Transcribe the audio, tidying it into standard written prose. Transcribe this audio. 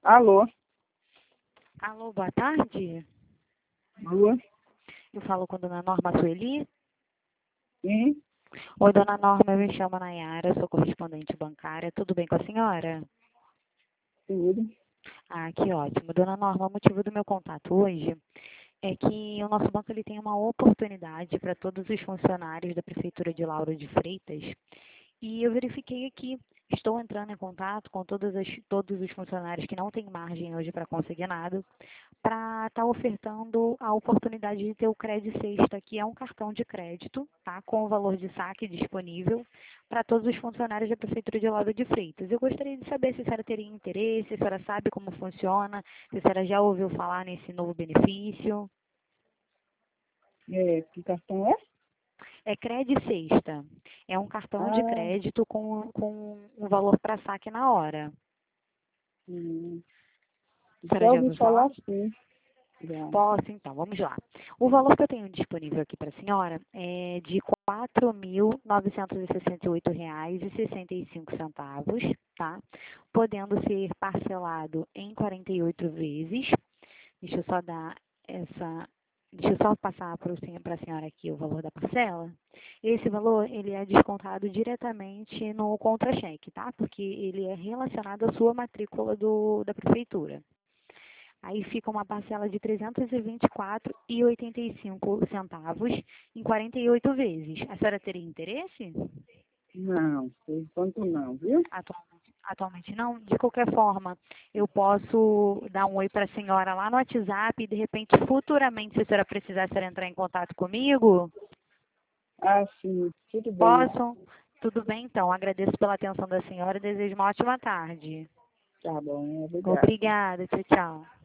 Alô? Alô, boa tarde. Alô? Eu falo com a dona Norma Sueli. Sim, Oi, dona Norma, eu me chamo Nayara, sou correspondente bancária. Tudo bem com a senhora? tudo. Ah, que ótimo. Dona Norma, o motivo do meu contato hoje é que o nosso banco ele tem uma oportunidade para todos os funcionários da Prefeitura de Lauro de Freitas. E eu verifiquei aqui, estou entrando em contato com todos os funcionários que não têm margem hoje para conseguir nada, para estar ofertando a oportunidade de ter o Crédito Sexta, que é um cartão de crédito, tá, com o valor de saque disponível para todos os funcionários da Prefeitura de Lauro de Freitas. Eu gostaria de saber se a senhora teria interesse, se a senhora sabe como funciona, se a senhora já ouviu falar nesse novo benefício. Que cartão é? É Crédito Sexta. É um cartão de Ah, crédito com um valor para saque na hora. hum, A senhora já já ouvi ouviu falar? falar sim. Já. Posso, então, vamos lá. O valor que eu tenho disponível aqui para a senhora é de R$ 4.968,65, tá? Podendo ser parcelado em 48 vezes. Deixa eu só dar essa. Deixa eu só passar para a senhora aqui o valor da parcela. Esse valor, ele é descontado diretamente no contra-cheque, tá? Porque ele é relacionado à sua matrícula da prefeitura. Aí fica uma parcela de R$ 324,85 em 48 vezes. A senhora teria interesse? Não, por enquanto não, viu? Atualmente não. De qualquer forma, eu posso dar um oi para a senhora lá no WhatsApp e, de repente, futuramente, se a senhora precisar, a senhora entrar em contato comigo? Ah, sim, tudo bem. Posso? Tudo bem, então. Agradeço pela atenção da senhora e desejo uma ótima tarde. Tá bom, obrigado. Obrigada. Tchau, tchau.